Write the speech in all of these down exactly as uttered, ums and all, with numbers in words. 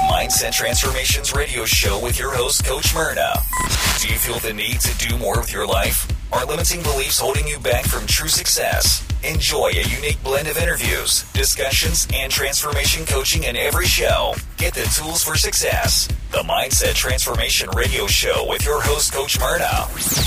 Mindset Transformations Radio Show with your host, Coach Myrna. Do you feel the need to do more with your life? Are limiting beliefs holding you back from true success? Enjoy a unique blend of interviews, discussions, and transformation coaching in every show. Get the tools for success. The Mindset Transformation Radio Show with your host, Coach Myrna.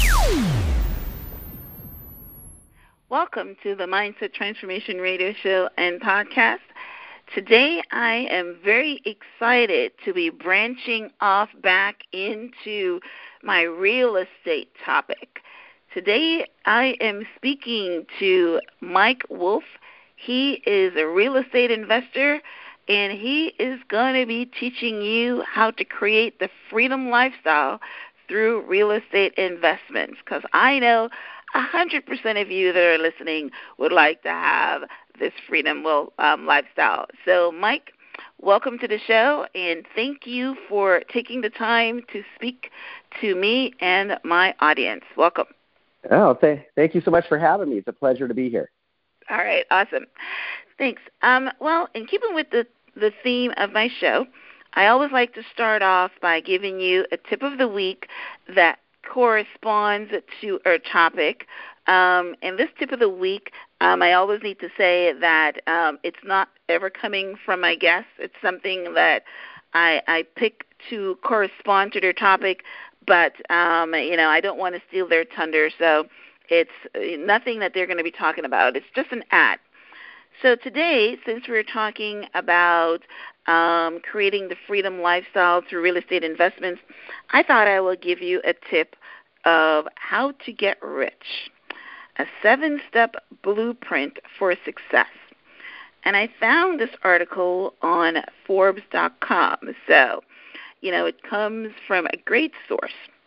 Welcome to the Mindset Transformation Radio Show and Podcast. Today, I am very excited to be branching off back into my real estate topic. Today, I am speaking to Mike Wolf. He is a real estate investor, and he is going to be teaching you how to create the freedom lifestyle through real estate investments, because I know one hundred percent of you that are listening would like to have this freedom well, um, lifestyle. So, Mike, welcome to the show, and thank you for taking the time to speak to me and my audience. Welcome. Oh, th- thank you so much for having me. It's a pleasure to be here. All right, awesome. Thanks. Um, well, in keeping with the, the theme of my show, I always like to start off by giving you a tip of the week that corresponds to our topic. Um, and this tip of the week, um, I always need to say that um, it's not ever coming from my guests. It's something that I, I pick to correspond to their topic, but, um, you know, I don't want to steal their thunder, so it's nothing that they're going to be talking about. It's just an ad. So today, since we're talking about um, creating the freedom lifestyle through real estate investments, I thought I would give you a tip of how to get rich, a seven-step blueprint for success. And I found this article on Forbes dot com. So, you know, it comes from a great source.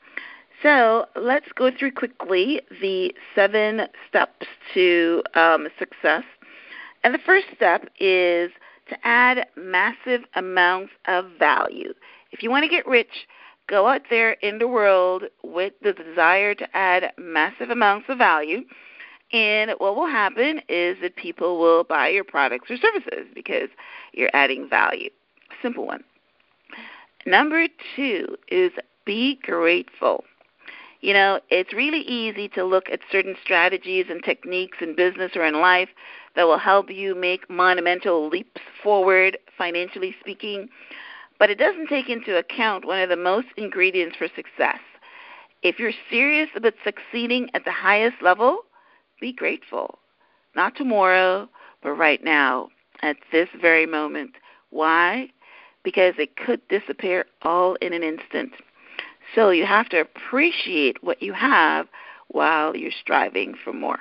So let's go through quickly the seven steps to um, success. And the first step is to add massive amounts of value. If you want to get rich, go out there in the world with the desire to add massive amounts of value. And what will happen is that people will buy your products or services because you're adding value. Simple one. Number two is be grateful. You know, it's really easy to look at certain strategies and techniques in business or in life that will help you make monumental leaps forward, financially speaking, but it doesn't take into account one of the most ingredients for success. If you're serious about succeeding at the highest level, be grateful. Not tomorrow, but right now, at this very moment. Why? Because it could disappear all in an instant. So you have to appreciate what you have while you're striving for more.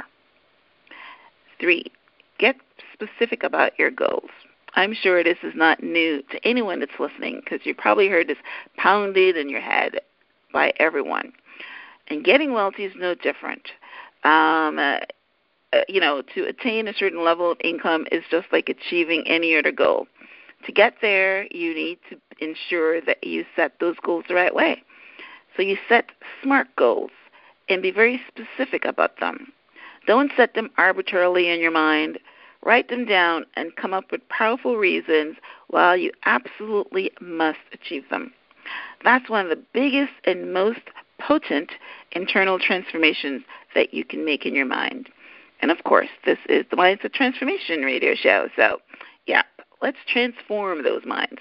Three, get specific about your goals. I'm sure this is not new to anyone that's listening because you probably heard this pounded in your head by everyone. And getting wealthy is no different. Um, uh, uh, you know, to attain a certain level of income is just like achieving any other goal. To get there, you need to ensure that you set those goals the right way. So you set SMART goals and be very specific about them. Don't set them arbitrarily in your mind. Write them down and come up with powerful reasons why you absolutely must achieve them. That's one of the biggest and most potent internal transformations that you can make in your mind. And, of course, this is the Mindset Transformation Radio Show. So, yeah, let's transform those minds.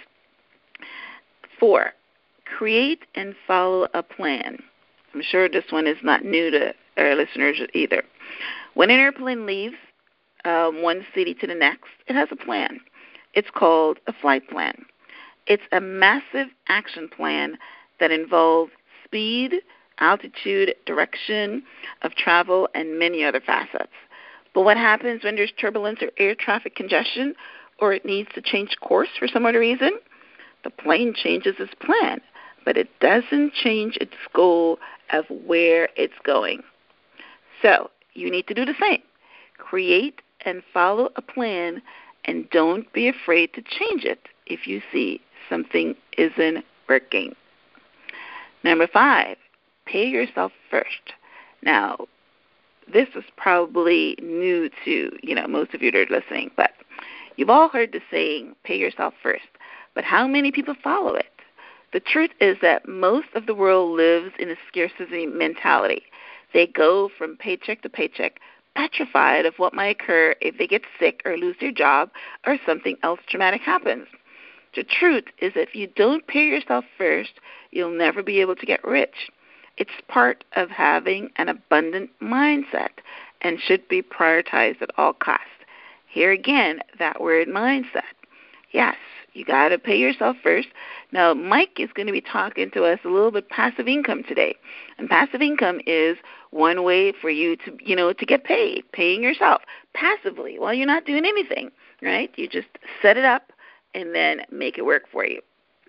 Four, create and follow a plan. I'm sure this one is not new to our listeners either. When an airplane leaves um, one city to the next, it has a plan. It's called a flight plan. It's a massive action plan that involves speed, altitude, direction of travel, and many other facets. But what happens when there's turbulence or air traffic congestion, or it needs to change course for some other reason? The plane changes its plan, but it doesn't change its goal of where it's going. So you need to do the same. Create and follow a plan, and don't be afraid to change it if you see something isn't working. Number five, pay yourself first. Now, this is probably new to, you know, most of you that are listening, but you've all heard the saying, pay yourself first. But how many people follow it? The truth is that most of the world lives in a scarcity mentality. They go from paycheck to paycheck, petrified of what might occur if they get sick or lose their job or something else traumatic happens. The truth is that if you don't pay yourself first, you'll never be able to get rich. It's part of having an abundant mindset and should be prioritized at all costs. Here again, that word mindset. Yes, you got to pay yourself first. Now, Mike is going to be talking to us a little bit passive income today. And passive income is one way for you to, you know, to get paid, paying yourself passively while you're not doing anything, right? You just set it up and then make it work for you.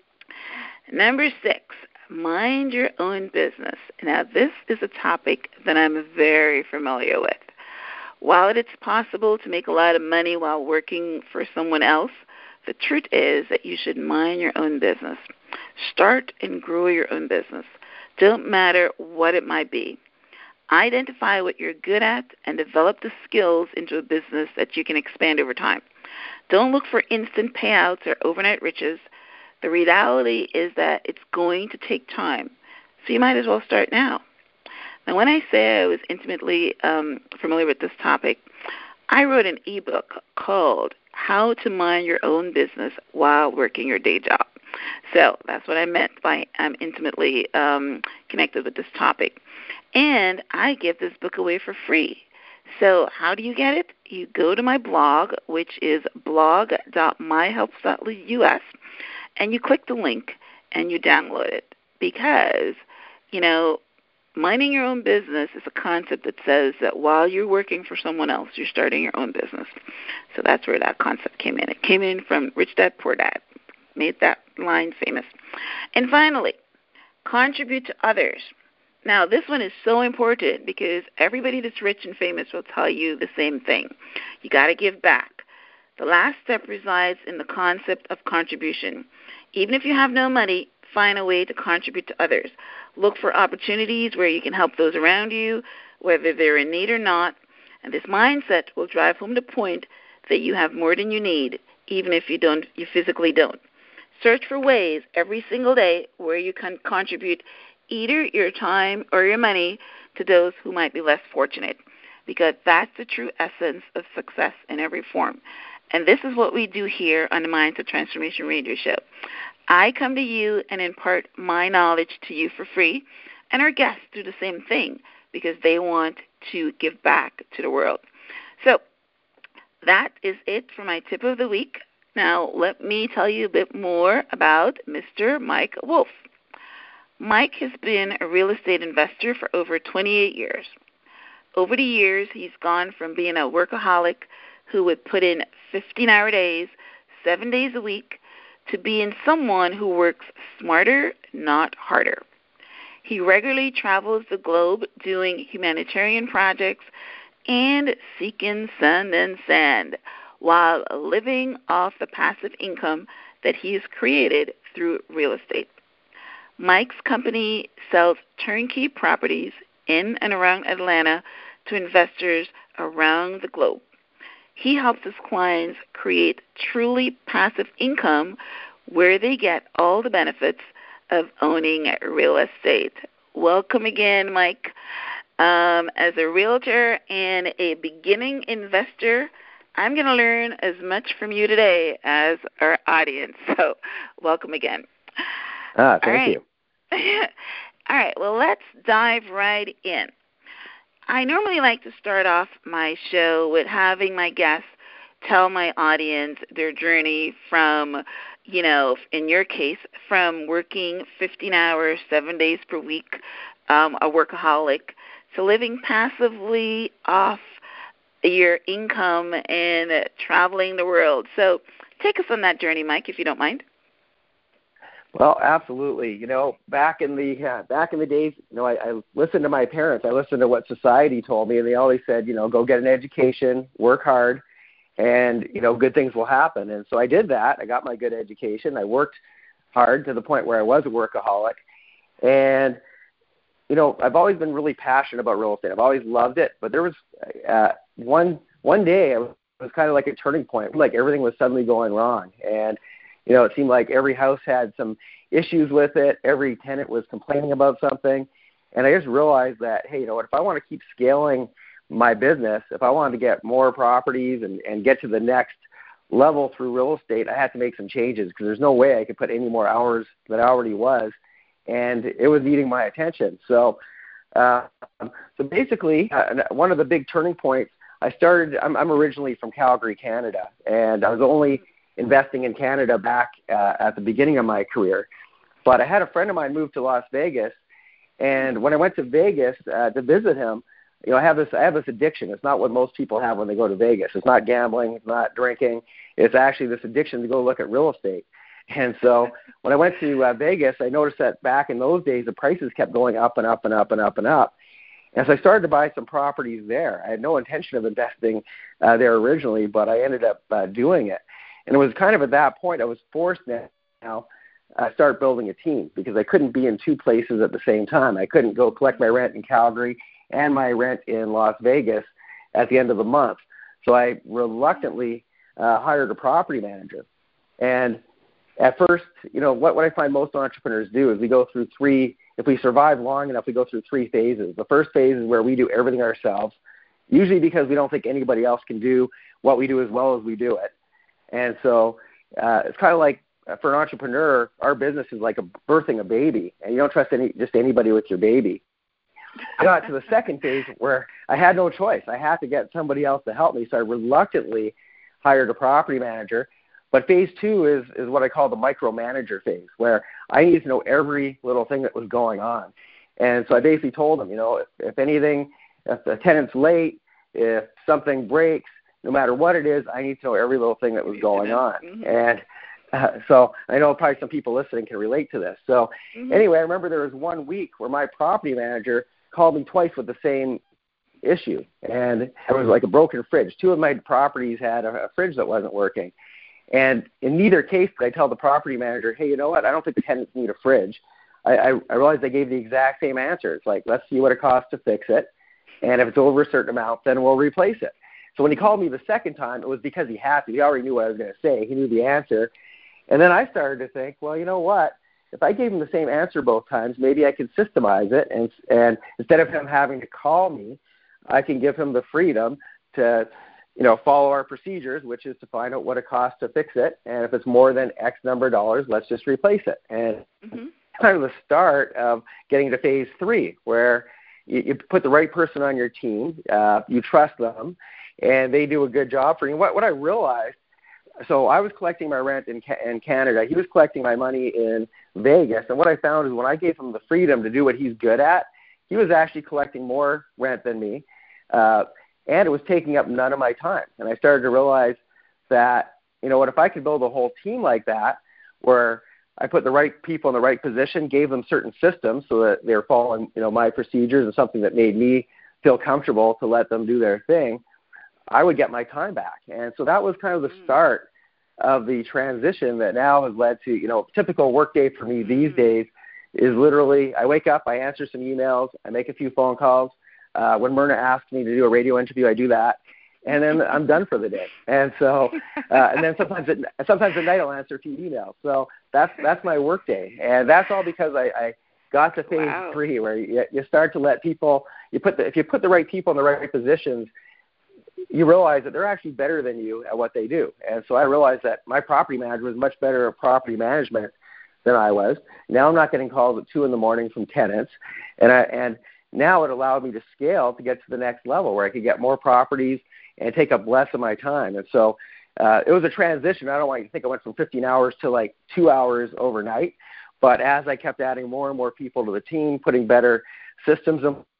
Number six, mind your own business. Now, this is a topic that I'm very familiar with. While it's possible to make a lot of money while working for someone else, the truth is that you should mind your own business. Start and grow your own business. Don't matter what it might be. Identify what you're good at and develop the skills into a business that you can expand over time. Don't look for instant payouts or overnight riches. The reality is that it's going to take time, so you might as well start now. Now, when I say I was intimately um, familiar with this topic, I wrote an ebook called How to Mind Your Own Business While Working Your Day Job. So that's what I meant by I'm intimately um, connected with this topic. And I give this book away for free. So how do you get it? You go to my blog, which is blog dot my helps dot U S, and you click the link and you download it. Because, you know, minding your own business is a concept that says that while you're working for someone else, you're starting your own business. So that's where that concept came in. It came in from Rich Dad, Poor Dad, made that line famous. And finally, contribute to others. Now, this one is so important because everybody that's rich and famous will tell you the same thing. You got to give back. The last step resides in the concept of contribution. Even if you have no money, find a way to contribute to others. Look for opportunities where you can help those around you, whether they're in need or not. And this mindset will drive home the point that you have more than you need, even if you don't, you physically don't. Search for ways every single day where you can contribute either your time or your money to those who might be less fortunate, because that's the true essence of success in every form. And this is what we do here on the Mindset Transformation Radio Show. I come to you and impart my knowledge to you for free, and our guests do the same thing because they want to give back to the world. So that is it for my tip of the week. Now let me tell you a bit more about Mister Mike Wolf. Mike has been a real estate investor for over twenty-eight years. Over the years, he's gone from being a workaholic who would put in fifteen-hour days, seven days a week, to being someone who works smarter, not harder. He regularly travels the globe doing humanitarian projects and seeking sun and sand while living off the passive income that he's created through real estate. Mike's company sells turnkey properties in and around Atlanta to investors around the globe. He helps his clients create truly passive income where they get all the benefits of owning real estate. Welcome again, Mike. Um, as a realtor and a beginning investor, I'm going to learn as much from you today as our audience. So welcome again. Ah, thank All right. you. All right, well, let's dive right in. I normally like to start off my show with having my guests tell my audience their journey from, you know, in your case, from working fifteen hours, seven days per week, um, a workaholic, to living passively off your income and traveling the world. So take us on that journey, Mike, if you don't mind. Well, absolutely. You know, back in the uh, back in the days, you know, I, I listened to my parents. I listened to what society told me, and they always said, you know, go get an education, work hard, and, you know, good things will happen. And so I did that. I got my good education. I worked hard to the point where I was a workaholic. And, you know, I've always been really passionate about real estate. I've always loved it. But there was uh, one one day, it was kind of like a turning point. Like everything was suddenly going wrong. And You know, it seemed like every house had some issues with it. Every tenant was complaining about something. And I just realized that, hey, you know what, if I want to keep scaling my business, if I wanted to get more properties and, and get to the next level through real estate, I had to make some changes because there's no way I could put any more hours than I already was. And it was needing my attention. So uh, so basically, uh, one of the big turning points, I started, I'm, I'm originally from Calgary, Canada, and I was only investing in Canada back uh, at the beginning of my career. But I had a friend of mine move to Las Vegas, and when I went to Vegas uh, to visit him, you know, I have this I have this addiction. It's not what most people have when they go to Vegas. It's not gambling. It's not drinking. It's actually this addiction to go look at real estate. And so when I went to uh, Vegas, I noticed that back in those days, the prices kept going up and up and up and up and up. And so I started to buy some properties there. I had no intention of investing uh, there originally, but I ended up uh, doing it. And it was kind of at that point I was forced now uh, start building a team because I couldn't be in two places at the same time. I couldn't go collect my rent in Calgary and my rent in Las Vegas at the end of the month. So I reluctantly uh, hired a property manager. And at first, you know, what, what I find most entrepreneurs do is we go through three, if we survive long enough, we go through three phases. The first phase is where we do everything ourselves, usually because we don't think anybody else can do what we do as well as we do it. And so uh, it's kind of like uh, for an entrepreneur, our business is like a birthing a baby, and you don't trust any just anybody with your baby. I got to the second phase where I had no choice. I had to get somebody else to help me, so I reluctantly hired a property manager. But phase two is, is what I call the micromanager phase, where I needed to know every little thing that was going on. And so I basically told them, you know, if, if anything, if the tenant's late, if something breaks, no matter what it is, I need to know every little thing that was going on. Mm-hmm. And uh, so I know probably some people listening can relate to this. So mm-hmm. anyway, I remember there was one week where my property manager called me twice with the same issue. And it was like a broken fridge. Two of my properties had a, a fridge that wasn't working. And in neither case did I tell the property manager, hey, you know what, I don't think the tenants need a fridge. I, I, I realized they gave the exact same answer. It's like, let's see what it costs to fix it. And if it's over a certain amount, then we'll replace it. So when he called me the second time, it was because he had to. He already knew what I was going to say. He knew the answer. And then I started to think, well, you know what? If I gave him the same answer both times, maybe I could systemize it. And, and instead of him having to call me, I can give him the freedom to, you know, follow our procedures, which is to find out what it costs to fix it. And if it's more than X number of dollars, let's just replace it. And mm-hmm. kind of the start of getting to phase three, where you, you put the right person on your team, uh, you trust them, and they do a good job for you. What, what I realized, so I was collecting my rent in, in Canada. He was collecting my money in Vegas. And what I found is when I gave him the freedom to do what he's good at, he was actually collecting more rent than me. Uh, and it was taking up none of my time. And I started to realize that, you know what, if I could build a whole team like that, where I put the right people in the right position, gave them certain systems so that they're following, you know, my procedures and something that made me feel comfortable to let them do their thing, I would get my time back. And so that was kind of the start of the transition that now has led to, you know, typical work day for me these days is literally I wake up, I answer some emails, I make a few phone calls. Uh, when Myrna asks me to do a radio interview, I do that, and then I'm done for the day. And so, uh, and then sometimes at, sometimes at night I'll answer a few emails. So that's that's my work day, and that's all because I, I got to phase wow. three, where you, you start to let people. You put the, if you put the right people in the right positions, you realize that they're actually better than you at what they do. And so I realized that my property manager was much better at property management than I was. Now I'm not getting calls at two in the morning from tenants, and I and now it allowed me to scale to get to the next level where I could get more properties and take up less of my time. And so uh, it was a transition. I don't want you to think I went from fifteen hours to like two hours overnight. But as I kept adding more and more people to the team, putting better systems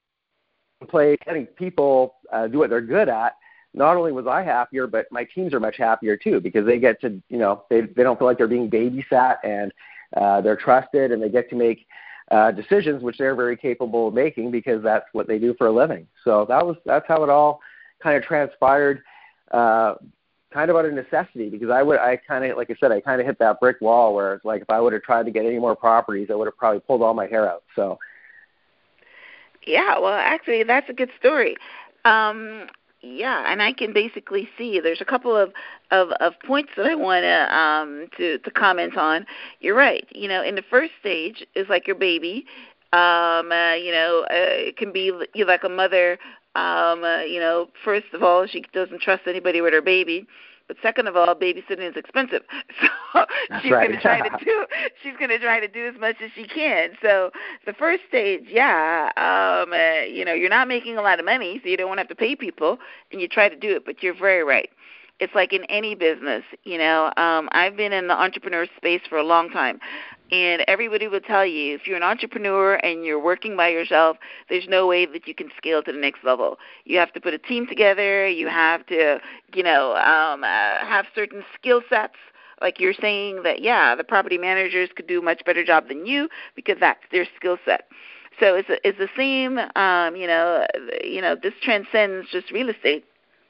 in place, letting people uh, do what they're good at, not only was I happier, but my teams are much happier too, because they get to, you know, they they don't feel like they're being babysat, and uh, they're trusted, and they get to make uh, decisions which they're very capable of making because that's what they do for a living. So that was that's how it all kind of transpired, uh, kind of out of necessity, because I would I kind of like I said I kind of hit that brick wall where it's like if I would have tried to get any more properties, I would have probably pulled all my hair out. So yeah, well, actually, that's a good story. Um, Yeah, and I can basically see there's a couple of, of, of points that I want to um to to comment on. You're right. You know, in the first stage is like your baby. Um, uh, you know, uh, it can be you're like a mother. Um, uh, you know, first of all, she doesn't trust anybody with her baby. But second of all, babysitting is expensive, so That's she's right. going to try to do. She's going to try to do as much as she can. So the first stage, yeah, um, uh, you know, you're not making a lot of money, so you don't want to have to pay people, and you try to do it. But you're very right. It's like in any business, you know. Um, I've been in the entrepreneur space for a long time, and everybody will tell you if you're an entrepreneur and you're working by yourself, there's no way that you can scale to the next level. You have to put a team together. You have to, you know, um, uh, have certain skill sets. Like you're saying that, yeah, the property managers could do a much better job than you because that's their skill set. So it's a, it's the same, um, you know, you know, this transcends just real estate.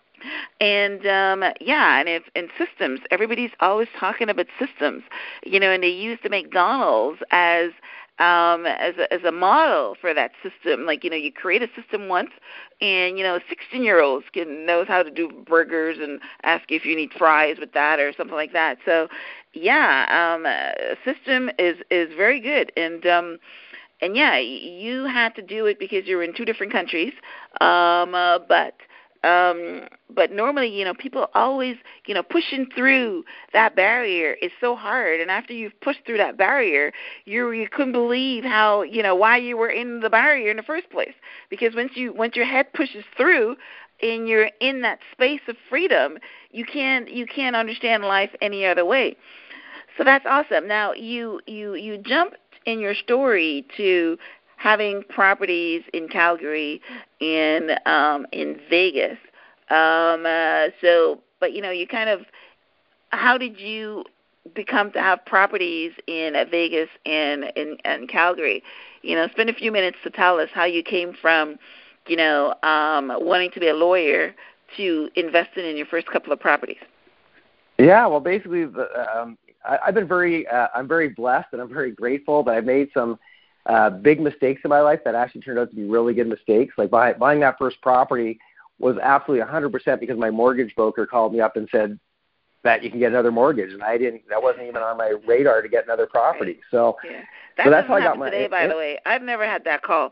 And um, yeah, and if and systems, everybody's always talking about systems, you know, and they use the McDonald's as um, as a, as a model for that system. Like, you know, you create a system once, and you know, sixteen-year-olds can knows how to do burgers and ask you if you need fries with that or something like that. So, yeah, um, a system is is very good, and um, and yeah, you had to do it because you're in two different countries, um, uh, but. Um, but normally, you know, people always, you know, pushing through that barrier is so hard. And after you've pushed through that barrier, you you couldn't believe how, you know, why you were in the barrier in the first place. Because once you once your head pushes through and you're in that space of freedom, you can't you can't understand life any other way. So that's awesome. Now you you you jumped in your story to having properties in Calgary and um, in Vegas. Um, uh, so, but you know, you kind of, how did you become to have properties in uh, Vegas and in and Calgary? You know, spend a few minutes to tell us how you came from, you know, um, wanting to be a lawyer to investing in your first couple of properties. Yeah, well, basically, the, um, I, I've been very, uh, I'm very blessed and I'm very grateful that I've made some Uh, big mistakes in my life that actually turned out to be really good mistakes. Like buy, buying that first property was absolutely one hundred percent because my mortgage broker called me up and said that you can get another mortgage, and I didn't. That wasn't even on my radar to get another property. So, yeah. that so that's how I got my. my. Today, by it, the way, I've never had that call.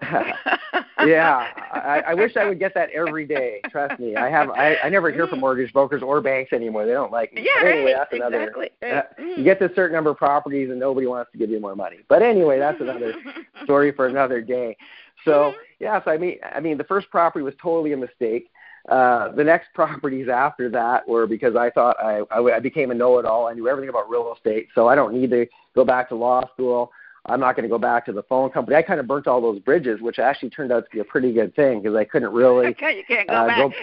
yeah, I, I wish I would get that every day. Trust me, I have. I, I never hear from mortgage brokers or banks anymore. They don't like me. Yeah, but anyway, right, that's another. Exactly. Uh, you get to a certain number of properties, and nobody wants to give you more money. But anyway, that's another story for another day. So yeah, so I mean, I mean, the first property was totally a mistake. Uh, the next properties after that were because I thought I, I, I became a know-it-all. I knew everything about real estate, so I don't need to go back to law school. I'm not going to go back to the phone company. I kind of burnt all those bridges, which actually turned out to be a pretty good thing because I couldn't really. Okay, you can't go uh, back. Go,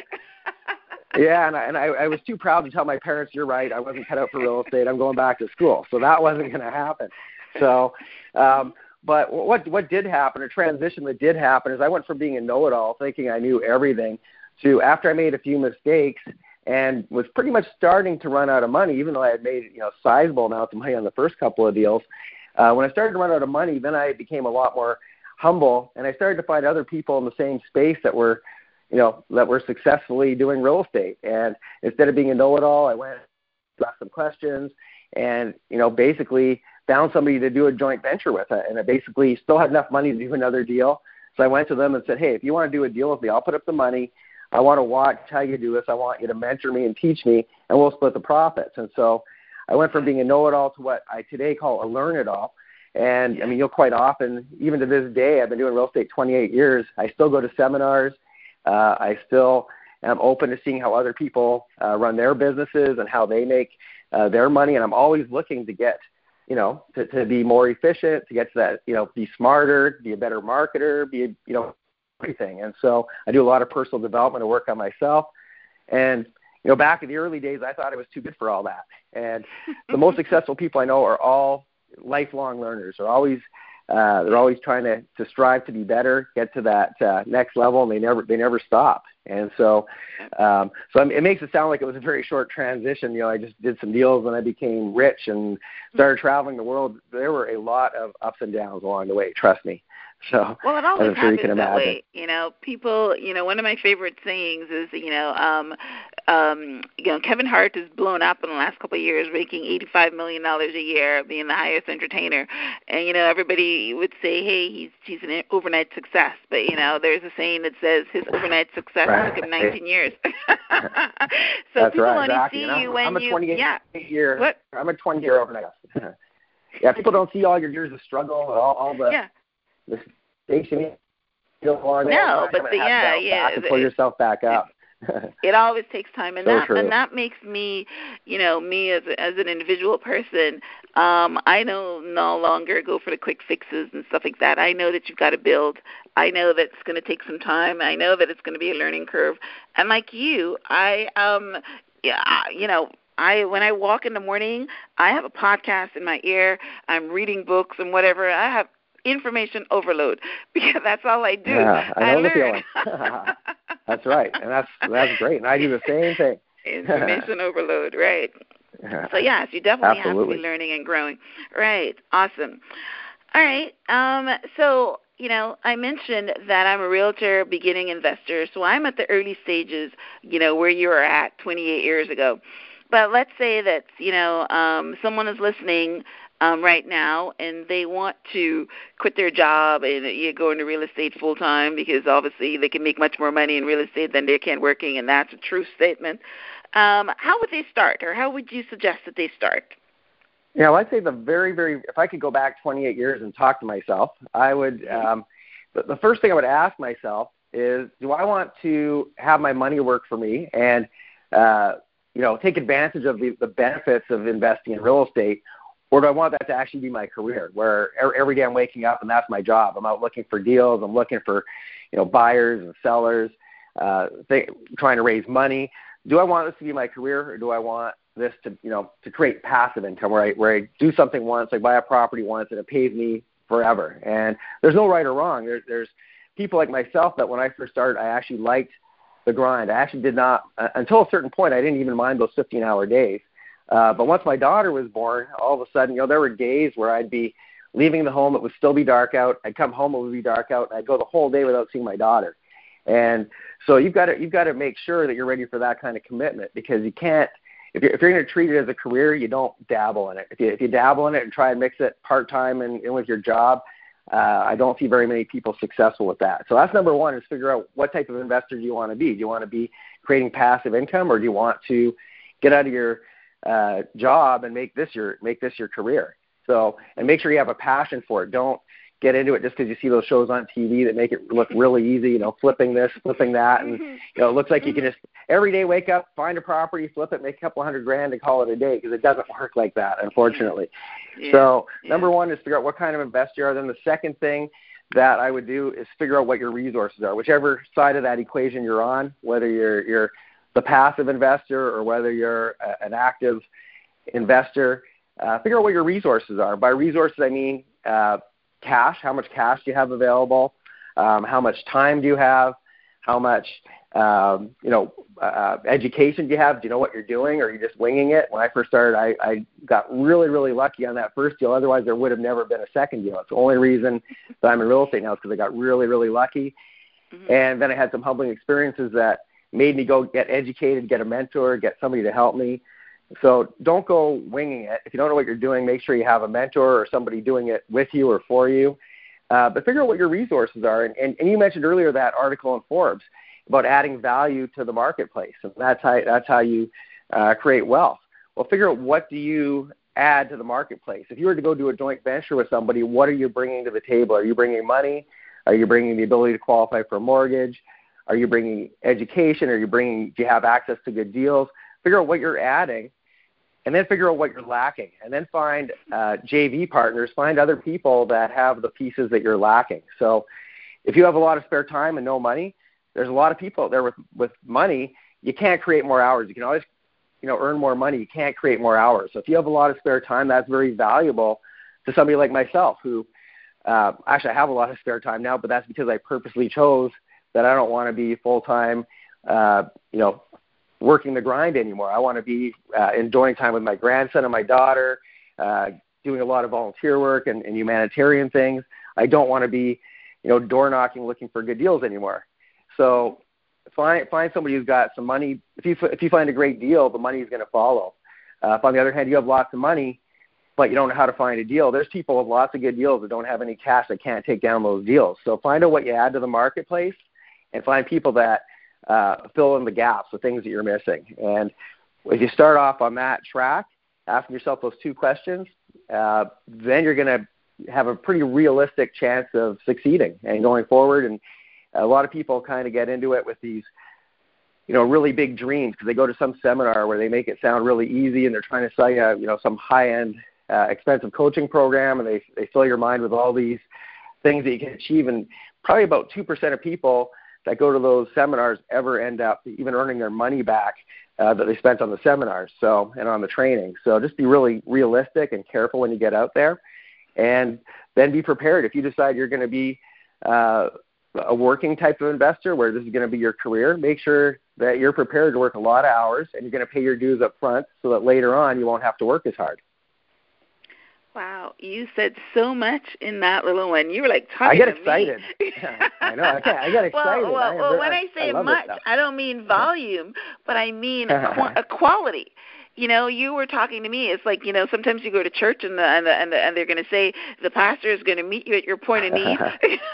yeah, and, I, and I, I was too proud to tell my parents, "You're right. I wasn't cut out for real estate. I'm going back to school." So that wasn't going to happen. So. Um, But what what did happen, a transition that did happen, is I went from being a know-it-all, thinking I knew everything, to after I made a few mistakes and was pretty much starting to run out of money, even though I had made you know sizable amounts of money on the first couple of deals. Uh, when I started to run out of money, then I became a lot more humble, and I started to find other people in the same space that were, you know, that were successfully doing real estate. And instead of being a know-it-all, I went asked some questions, and you know, basically found somebody to do a joint venture with it, and I basically still had enough money to do another deal. So I went to them and said, hey, if you want to do a deal with me, I'll put up the money. I want to watch how you do this. I want you to mentor me and teach me, and we'll split the profits. And so I went from being a know-it-all to what I today call a learn-it-all. And, I mean, you'll quite often, even to this day, I've been doing real estate twenty-eight years, I still go to seminars. Uh, I still am open to seeing how other people uh, run their businesses and how they make uh, their money, and I'm always looking to get you know, to, to be more efficient, to get to that, you know, be smarter, be a better marketer, be, you know, everything. And so I do a lot of personal development and work on myself. And, you know, back in the early days, I thought I was too good for all that. And the most successful people I know are all lifelong learners, are always Uh, they're always trying to, to strive to be better, get to that uh, next level, and they never they never stop. And so, um, so it makes it sound like it was a very short transition. You know, I just did some deals and I became rich and started traveling the world. There were a lot of ups and downs along the way. Trust me. So, well, it always sure happens that way. You know, people. You know, one of my favorite sayings is, you know, um, um, you know, Kevin Hart has blown up in the last couple of years, making eighty-five million dollars a year, being the highest entertainer. And you know, everybody would say, hey, he's he's an overnight success. But you know, there's a saying that says his overnight success right. took him nineteen years. so That's people right, only exactly. see and I'm, you when I'm a you, twenty-eight yeah. year. What? I'm a twenty year overnight. Yeah, people don't see all your years of struggle, all, all the. Yeah. the station, no, no, but the, yeah, yeah, back and pull yourself back up. It always takes time, and so that true. and that makes me, you know, me as as an individual person. Um, I no no longer go for the quick fixes and stuff like that. I know that you've got to build. I know that it's going to take some time. I know that it's going to be a learning curve. And like you, I um, yeah, you know. I when I walk in the morning, I have a podcast in my ear. I'm reading books and whatever. I have information overload because that's all I do. Yeah, I know I the feeling. That's right, and that's that's great. And I do the same thing. Information overload, right? So yes, you definitely Absolutely. have to be learning and growing. Right. Awesome. All right. Um, so you know, I mentioned that I'm a realtor, beginning investor. So I'm at the early stages. You know, where you were at twenty-eight years ago. But let's say that you know um, someone is listening. Um, right now, and they want to quit their job and you go into real estate full time because obviously they can make much more money in real estate than they can working, and that's a true statement. Um, how would they start, or how would you suggest that they start? Yeah, well, I'd say the very, very. If I could go back twenty-eight years and talk to myself, I would. Um, the, the first thing I would ask myself is, do I want to have my money work for me and, uh, you know, take advantage of the, the benefits of investing in real estate? Or do I want that to actually be my career, where every day I'm waking up and that's my job? I'm out looking for deals. I'm looking for, you know, buyers and sellers, uh, th- trying to raise money. Do I want this to be my career, or do I want this to, you know, to create passive income where I, where I do something once, I buy a property once, and it pays me forever? And there's no right or wrong. There's, there's people like myself that when I first started, I actually liked the grind. I actually did not, uh, until a certain point, I didn't even mind those fifteen-hour days. Uh, but once my daughter was born, all of a sudden, you know, there were days where I'd be leaving the home, it would still be dark out. I'd come home, it would be dark out, and I'd go the whole day without seeing my daughter. And so you've got to you've got to make sure that you're ready for that kind of commitment, because you can't. If you're if you're going to treat it as a career, you don't dabble in it. If you if you dabble in it and try and mix it part time and, and with your job, uh, I don't see very many people successful with that. So that's number one: is figure out what type of investor do you want to be. Do you want to be creating passive income, or do you want to get out of your uh, job and make this your make this your career? So, and make sure you have a passion for it. Don't get into it just because you see those shows on T V that make it look really easy, you know, flipping this, flipping that. And, you know, it looks like you can just every day wake up, find a property, flip it, make a couple hundred grand and call it a day, because it doesn't work like that, unfortunately. Yeah. So yeah. Number one is figure out what kind of investor you are. Then the second thing that I would do is figure out what your resources are, whichever side of that equation you're on, whether you're, you're the passive investor or whether you're a, an active investor. Uh, figure out what your resources are. By resources, I mean uh, cash. How much cash do you have available? Um, how much time do you have? How much, um, you know, uh, education do you have? Do you know what you're doing, or are you just winging it? When I first started, I, I got really, really lucky on that first deal. Otherwise, there would have never been a second deal. It's the only reason that I'm in real estate now is because I got really, really lucky. Mm-hmm. And then I had some humbling experiences that made me go get educated, get a mentor, get somebody to help me. So don't go winging it. If you don't know what you're doing, make sure you have a mentor or somebody doing it with you or for you. Uh, but figure out what your resources are. And, and, and you mentioned earlier that article in Forbes about adding value to the marketplace. And that's how, that's how you uh, create wealth. Well, figure out what do you add to the marketplace. If you were to go do a joint venture with somebody, what are you bringing to the table? Are you bringing money? Are you bringing the ability to qualify for a mortgage? Are you bringing education? Are you bringing, do you have access to good deals? Figure out what you're adding, and then figure out what you're lacking. And then find uh, J V partners, find other people that have the pieces that you're lacking. So if you have a lot of spare time and no money, there's a lot of people out there with, with money. You can't create more hours. You can always, you know, earn more money. You can't create more hours. So if you have a lot of spare time, that's very valuable to somebody like myself who uh, actually I have a lot of spare time now, but that's because I purposely chose that I don't want to be full-time, uh, you know, working the grind anymore. I want to be uh, enjoying time with my grandson and my daughter, uh, doing a lot of volunteer work and, and humanitarian things. I don't want to be, you know, door knocking looking for good deals anymore. So find find somebody who's got some money. If you if you find a great deal, the money is going to follow. Uh, if on the other hand you have lots of money, but you don't know how to find a deal, there's people with lots of good deals that don't have any cash that can't take down those deals. So find out what you add to the marketplace, and find people that uh, fill in the gaps, the things that you're missing. And if you start off on that track, asking yourself those two questions, uh, then you're going to have a pretty realistic chance of succeeding and going forward. And a lot of people kind of get into it with these, you know, really big dreams because they go to some seminar where they make it sound really easy and they're trying to sell you, you know, some high-end uh, expensive coaching program, and they they fill your mind with all these things that you can achieve. And probably about two percent of people that go to those seminars ever end up even earning their money back uh, that they spent on the seminars, so and on the training. So just be really realistic and careful when you get out there. And then be prepared. If you decide you're going to be uh, a working type of investor where this is going to be your career, make sure that you're prepared to work a lot of hours and you're going to pay your dues up front so that later on you won't have to work as hard. Wow, you said so much in that little one. You were like talking to me. I get to excited. Yeah, I know. I get, I get excited. Well, well, I well when I say I much, I don't mean volume, but I mean qu- a quality. You know, you were talking to me. It's like, you know, sometimes you go to church and the, and the, and, the, and they're going to say the pastor is going to meet you at your point of need.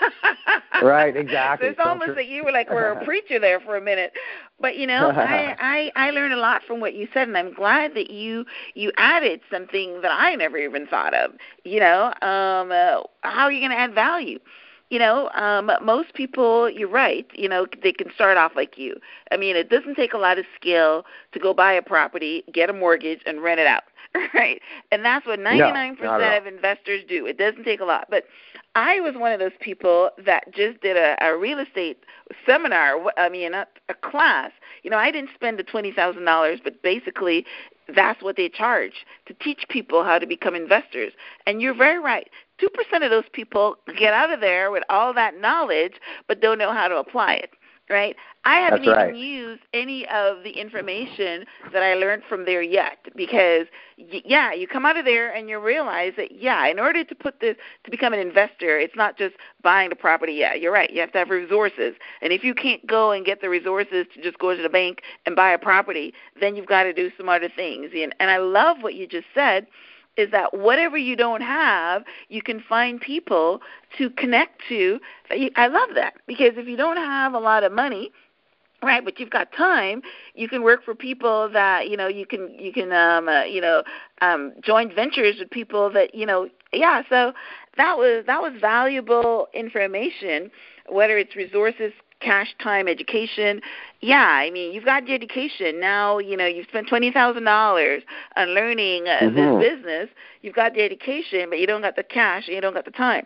Right, exactly. So it's almost like you were like we're a preacher there for a minute. But, you know, I, I, I learned a lot from what you said, and I'm glad that you, you added something that I never even thought of. You know, um, uh, how are you going to add value? You know, um, most people, you're right, you know, they can start off like you. I mean, it doesn't take a lot of skill to go buy a property, get a mortgage, and rent it out, right? And that's what ninety-nine percent no, of investors do. It doesn't take a lot. But I was one of those people that just did a, a real estate seminar, I mean, a, a class. You know, I didn't spend the twenty thousand dollars, but basically that's what they charge to teach people how to become investors. And you're very right. two percent of those people get out of there with all that knowledge but don't know how to apply it, right? I haven't That's right. even used any of the information that I learned from there yet because, y- yeah, you come out of there and you realize that, yeah, in order to put this, to become an investor, it's not just buying the property. Yeah, you're right. You have to have resources. And if you can't go and get the resources to just go to the bank and buy a property, then you've got to do some other things. And, and I love what you just said, is that whatever you don't have, you can find people to connect to. I love that because if you don't have a lot of money, right, but you've got time, you can work for people that, you know, you can, you can, um, uh, you know, um, joint ventures with people that, you know, yeah, so that was, that was valuable information, whether it's resources, cash, time, education. Yeah, I mean, you've got the education. Now, you know, you've spent twenty thousand dollars on learning uh, mm-hmm. this business. You've got the education, but you don't got the cash and you don't got the time.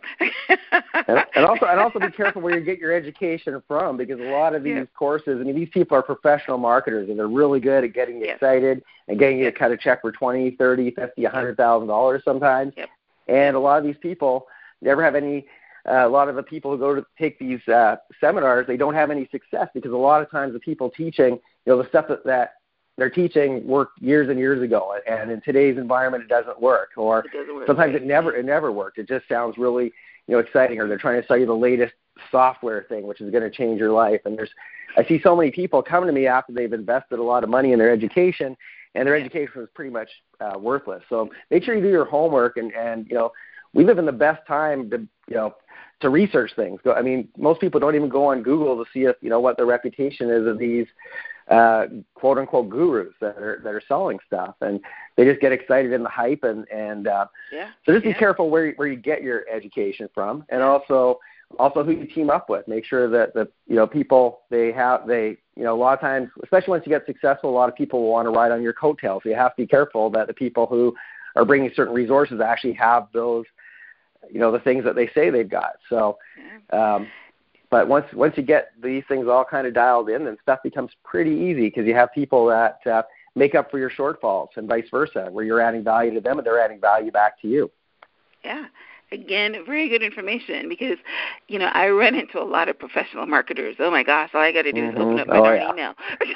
and, and also and also be careful where you get your education from because a lot of these yeah. courses, I mean, these people are professional marketers and they're really good at getting you yes. excited and getting you to cut a check for twenty, thirty, fifty, one hundred thousand dollars sometimes. Yep. And a lot of these people never have any Uh, a lot of the people who go to take these uh, seminars, they don't have any success because a lot of times the people teaching, you know, the stuff that, that they're teaching worked years and years ago, and in today's environment it doesn't work, or it doesn't work, sometimes right. it never it never worked. It just sounds really, you know, exciting, or they're trying to sell you the latest software thing, which is going to change your life. And there's, I see so many people come to me after they've invested a lot of money in their education, and their education is pretty much uh, worthless. So make sure you do your homework, and, and you know, we live in the best time to, you know, to research things. I mean, most people don't even go on Google to see if, you know, what the reputation is of these uh, quote unquote gurus that are that are selling stuff, and they just get excited in the hype, and and uh, yeah. so just yeah. be careful where you, where you get your education from, and also also who you team up with. Make sure that the you know people they have they you know a lot of times, especially once you get successful, a lot of people will want to ride on your coattails. So you have to be careful that the people who are bringing certain resources actually have those, you know, the things that they say they've got. So, um, but once once you get these things all kind of dialed in, then stuff becomes pretty easy because you have people that uh, make up for your shortfalls and vice versa, where you're adding value to them and they're adding value back to you. Yeah. Again, very good information because, you know, I run into a lot of professional marketers. Oh, my gosh, all I got to do mm-hmm. is open up my oh, darn yeah. email.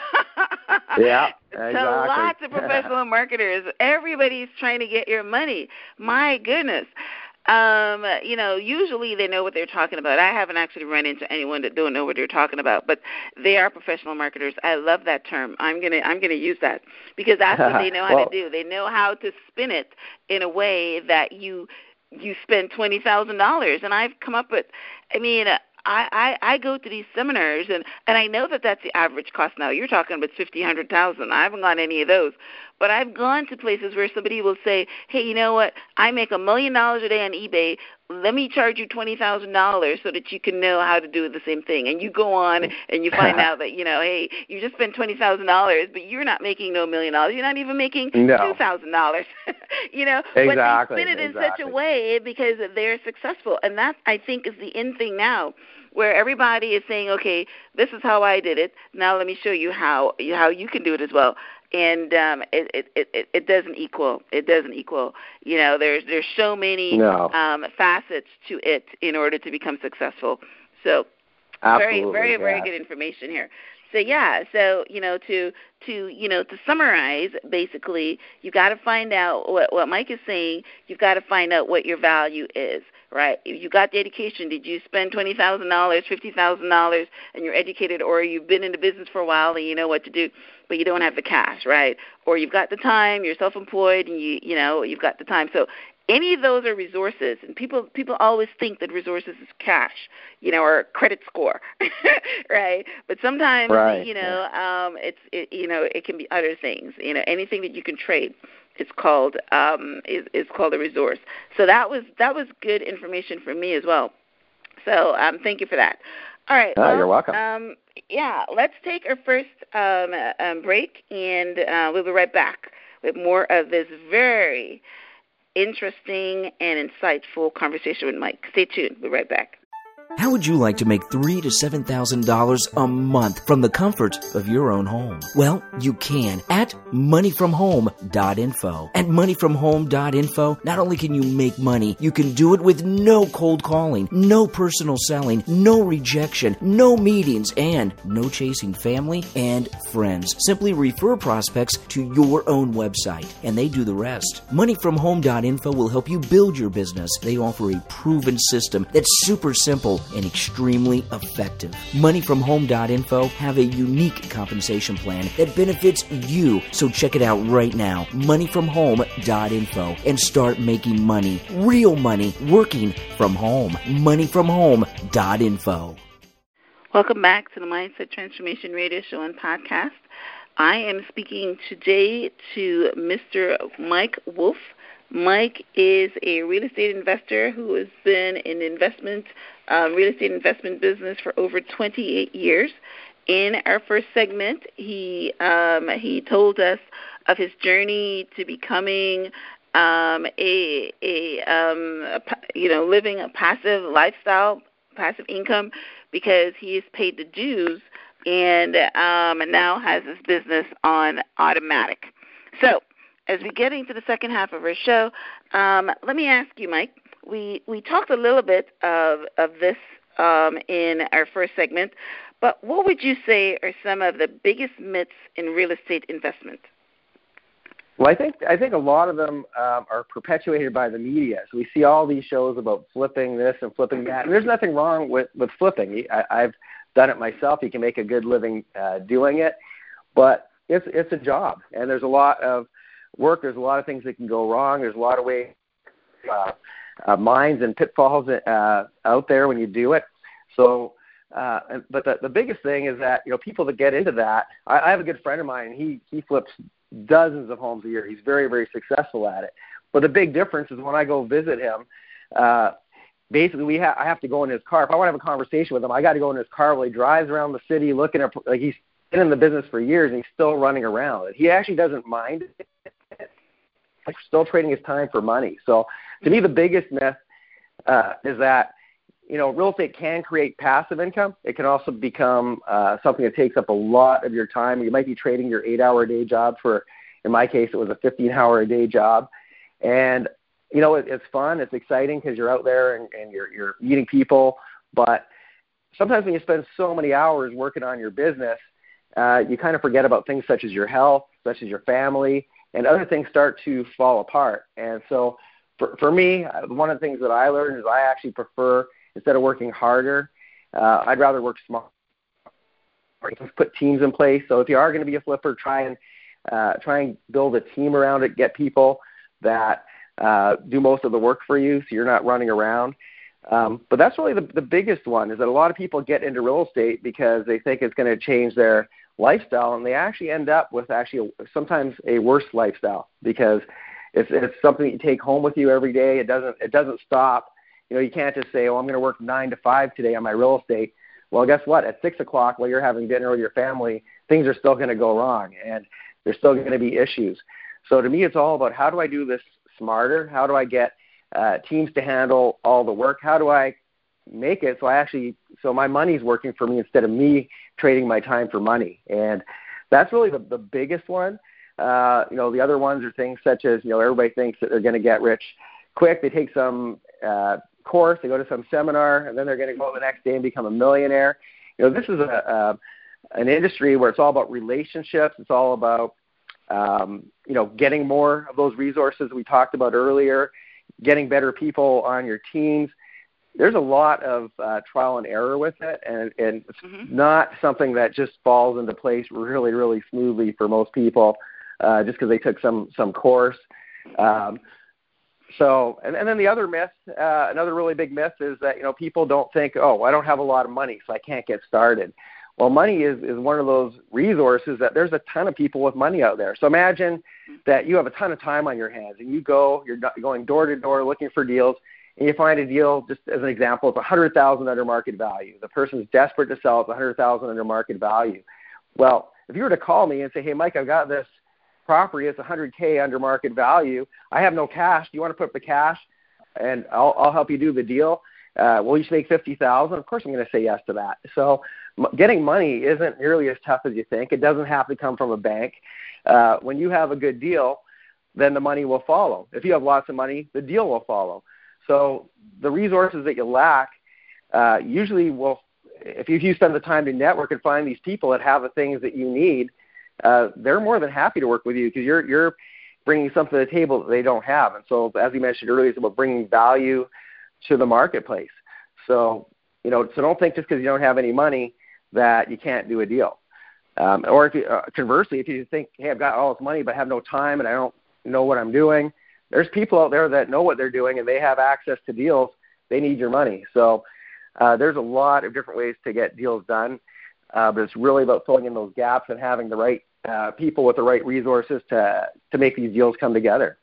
yeah, exactly. So lots of professional marketers. Everybody's trying to get your money. My goodness. Um, you know, usually they know what they're talking about. I haven't actually run into anyone that don't know what they're talking about, but they are professional marketers. I love that term. I'm gonna I'm gonna use that because that's what they know how well, to do. They know how to spin it in a way that you you spend twenty thousand dollars. And I've come up with, I mean, I, I, I go to these seminars, and, and I know that that's the average cost now. You're talking about fifty, one hundred thousand. I haven't gone any of those. But I've gone to places where somebody will say, hey, you know what, I make a million dollars a day on eBay. Let me charge you twenty thousand dollars so that you can know how to do the same thing. And you go on and you find out that, you know, hey, you just spent twenty thousand dollars, but you're not making no million dollars. You're not even making no. two thousand dollars, you know. Exactly. But they spin it in exactly. such a way because they're successful. And that, I think, is the in thing now, where everybody is saying, okay, this is how I did it. Now let me show you how how you can do it as well. And um, it, it, it, it doesn't equal. It doesn't equal. You know, there's there's so many no. um, facets to it in order to become successful. So Absolutely, very, very, yeah. very good information here. So yeah, so you know, to to you know, to summarize, basically, you got to find out what what Mike is saying. You've got to find out what your value is, right? If you got the education, did you spend twenty thousand dollars, fifty thousand dollars, and you're educated, or you've been in the business for a while and you know what to do, but you don't have the cash, right? Or you've got the time, you're self-employed, and you you know you've got the time. So any of those are resources, and people people always think that resources is cash, you know, or credit score, right? But sometimes, right. you know, um, it's it, you know it can be other things. You know, anything that you can trade, it's called um, is is called a resource. So that was that was good information for me as well. So um, thank you for that. All right. Oh, well, you're welcome. Um, yeah, let's take our first um, um, break, and uh, we'll be right back with more of this very interesting and insightful conversation with Mike. Stay tuned. We'll be right back. How would you like to make three to seven thousand dollars a month from the comfort of your own home? Well, you can at money from home dot info. At money from home dot info, not only can you make money, you can do it with no cold calling, no personal selling, no rejection, no meetings, and no chasing family and friends. Simply refer prospects to your own website, and they do the rest. money from home dot info will help you build your business. They offer a proven system that's super simple and extremely effective. money from home dot info have a unique compensation plan that benefits you, so check it out right now, money from home dot info, and start making money, real money, working from home. money from home dot info. Welcome back to the Mindset Transformation Radio Show and Podcast. I am speaking today to Mister Mike Wolf. Mike is a real estate investor who has been in investment, um, real estate investment business for over twenty-eight years. In our first segment, he um, he told us of his journey to becoming um, a a, um, a you know living a passive lifestyle, passive income, because he has paid the dues and um, now has his business on automatic. So, as we get into the second half of our show, um, let me ask you, Mike. We we talked a little bit of of this um, in our first segment, but what would you say are some of the biggest myths in real estate investment? Well, I think I think a lot of them um, are perpetuated by the media. So we see all these shows about flipping this and flipping that, and there's nothing wrong with, with flipping. I, I've done it myself. You can make a good living uh, doing it, but it's it's a job, and there's a lot of work. There's a lot of things that can go wrong. There's a lot of ways, uh, uh, mines and pitfalls uh, out there when you do it. So, uh, but the, the biggest thing is that, you know, people that get into that, I, I have a good friend of mine, and he, he flips dozens of homes a year. He's very, very successful at it. But the big difference is when I go visit him, uh, basically we ha- I have to go in his car. If I want to have a conversation with him, I got to go in his car while he drives around the city looking at, like, he's been in the business for years and he's still running around. He actually doesn't mind it. Like, still trading his time for money. So to me, the biggest myth uh, is that, you know, real estate can create passive income. It can also become uh, something that takes up a lot of your time. You might be trading your eight-hour-a-day job for, in my case, it was a fifteen-hour-a-day job. And you know, it, it's fun, it's exciting because you're out there and, and you're you're meeting people. But sometimes when you spend so many hours working on your business, uh, you kind of forget about things such as your health, such as your family, and other things start to fall apart. And so for, for me, one of the things that I learned is I actually prefer, instead of working harder, uh, I'd rather work smarter. Put teams in place. So if you are going to be a flipper, try and uh, try and build a team around it. Get people that uh, do most of the work for you, so you're not running around. Um, but that's really the, the biggest one, is that a lot of people get into real estate because they think it's going to change their lifestyle, and they actually end up with actually a, sometimes a worse lifestyle, because it's, it's something you take home with you every day. It doesn't it doesn't stop. You know, you can't just say, oh, I'm going to work nine to five today on my real estate. Well, guess what? At six o'clock while you're having dinner with your family, things are still going to go wrong, and there's still going to be issues. So to me, it's all about, how do I do this smarter? How do I get uh, teams to handle all the work? How do I make it so I actually so my money's working for me instead of me trading my time for money? And that's really the, the biggest one. Uh, you know, the other ones are things such as, you know, everybody thinks that they're going to get rich quick. They take some uh, course, they go to some seminar, and then they're going to go the next day and become a millionaire. You know, this is a, a an industry where it's all about relationships. It's all about, um, you know, getting more of those resources we talked about earlier, getting better people on your teams. There's a lot of uh, trial and error with it, and, and it's mm-hmm. not something that just falls into place really, really smoothly for most people uh, just because they took some some course. Um, So, and, and then the other myth, uh, another really big myth is that, you know, people don't think, oh, I don't have a lot of money, so I can't get started. Well, money is, is one of those resources that there's a ton of people with money out there. So imagine that you have a ton of time on your hands, and you go, you're going door to door looking for deals, and you find a deal, just as an example, it's one hundred thousand dollars under market value. The person's desperate to sell, it's one hundred thousand dollars under market value. Well, if you were to call me and say, hey, Mike, I've got this property, it's one hundred K under market value. I have no cash. Do you want to put up the cash, and I'll, I'll help you do the deal? Uh, will you make fifty thousand dollars? Of course, I'm going to say yes to that. So, m- getting money isn't nearly as tough as you think. It doesn't have to come from a bank. Uh, when you have a good deal, then the money will follow. If you have lots of money, the deal will follow. So, the resources that you lack uh, usually will, if you, if you spend the time to network and find these people that have the things that you need, Uh, they're more than happy to work with you, because you're you're bringing something to the table that they don't have. And so, as you mentioned earlier, it's about bringing value to the marketplace. So, you know, so don't think just because you don't have any money that you can't do a deal. Um, or if you, uh, conversely, if you think, hey, I've got all this money but I have no time and I don't know what I'm doing, there's people out there that know what they're doing and they have access to deals. They need your money. So uh, there's a lot of different ways to get deals done. Uh, but it's really about filling in those gaps and having the right uh, people with the right resources to to make these deals come together.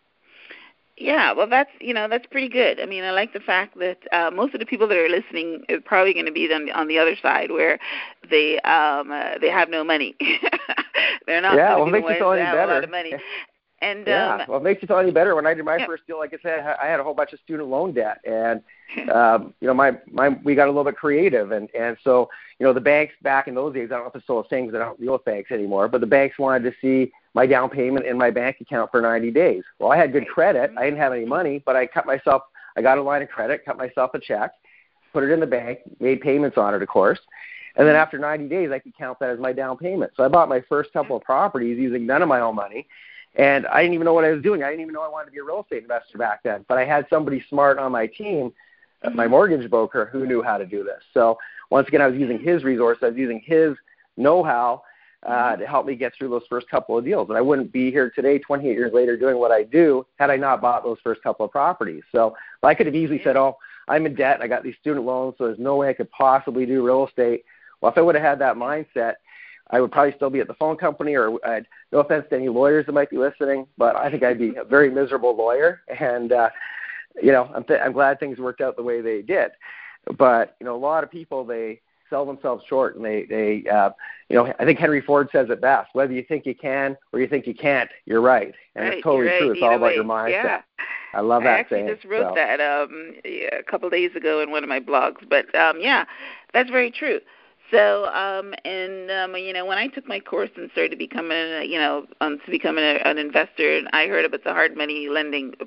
Yeah, well, that's you know that's pretty good. I mean, I like the fact that uh, most of the people that are listening is probably going to be on, on the other side, where they um, uh, they have no money. They're not yeah, going well, to be be the the ones ones that have better. a lot of money. And yeah, um, well, it makes you feel any better. When I did my yeah. first deal, like I said, I had a whole bunch of student loan debt, and um, you know, my my we got a little bit creative, and and so you know, the banks back in those days, I don't know if it's still the same because I don't deal with banks anymore, but the banks wanted to see my down payment in my bank account for ninety days. Well, I had good credit, I didn't have any money, but I cut myself, I got a line of credit, cut myself a check, put it in the bank, made payments on it, of course. And then after ninety days, I could count that as my down payment. So I bought my first couple of properties using none of my own money. And I didn't even know what I was doing. I didn't even know I wanted to be a real estate investor back then. But I had somebody smart on my team, mm-hmm. my mortgage broker, who knew how to do this. So once again, I was using his resources. I was using his know-how uh, mm-hmm. to help me get through those first couple of deals. And I wouldn't be here today, twenty-eight years later, doing what I do had I not bought those first couple of properties. So I could have easily said, oh, I'm in debt. I got these student loans, so there's no way I could possibly do real estate. Well, if I would have had that mindset, I would probably still be at the phone company, or I'd, no offense to any lawyers that might be listening, but I think I'd be a very miserable lawyer. And, uh, you know, I'm, th- I'm glad things worked out the way they did. But, you know, a lot of people, they sell themselves short, and they, they uh, you know, I think Henry Ford says it best, whether you think you can or you think you can't, you're right. And right, it's totally right. true. It's Either all about way. your mindset. Yeah. I love that I actually saying. just wrote so. that um, yeah, a couple of days ago in one of my blogs. But, um, yeah, that's very true. So, um, and, um, you know, when I took my course and started becoming, you know, um, to becoming a, an investor, and I heard about the hard money lending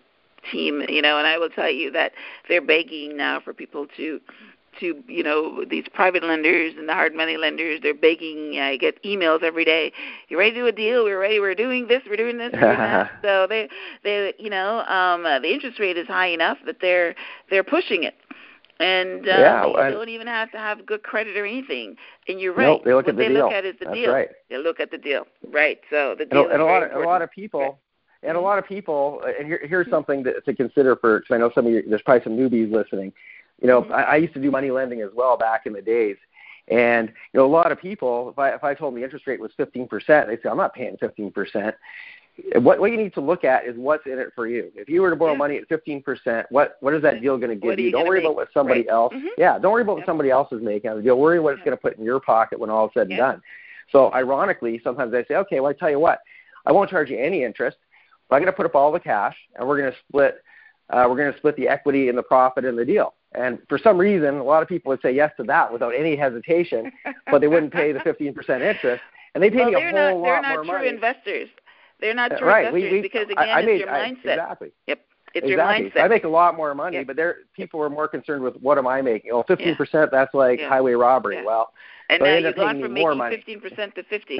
team, you know, and I will tell you that they're begging now for people to, to you know, these private lenders and the hard money lenders, they're begging. I get emails every day. You ready to do a deal? We're ready. We're doing this. We're doing this. We're doing that. So they, they, you know, um, uh, the interest rate is high enough that they're they're pushing it. And um, yeah, you I, don't even have to have good credit or anything. And you're right. No, they look what at the they deal. look at is the That's deal. Right. They look at the deal. Right. So the deal and, is and a very lot of, important. a lot of people, and a lot of people, and here, here's something to, to consider for, because I know some of you, there's probably some newbies listening. You know, mm-hmm. I, I used to do money lending as well back in the days. And, you know, a lot of people, if I, if I told them the interest rate was fifteen percent, they'd say, I'm not paying fifteen percent. What, what you need to look at is what's in it for you. If you were to borrow yeah. money at fifteen percent, what, what is that deal going to give you? you? Don't worry make? about what somebody right. else, mm-hmm. yeah, don't worry about yep. what somebody else is making on the deal. Worry what it's yep. going to put in your pocket when all is said and yep. done. So ironically, sometimes I say, okay, well, I tell you what, I won't charge you any interest, but I'm going to put up all the cash, and we're going to split, uh, we're going to split the equity and the profit in the deal. And for some reason, a lot of people would say yes to that without any hesitation, but they wouldn't pay the fifteen percent interest, and they pay well, me a whole not, lot more money. They're not true investors. They're not true right. investors we, we, because, again, I, I it's made, your mindset. I, exactly. Yep. It's exactly. your mindset. So I make a lot more money, yep. but there people were more concerned with what am I making? Oh, fifteen percent, yeah. that's like yeah. highway robbery. Yeah. Well, and so now you've gone from making fifteen percent to fifty.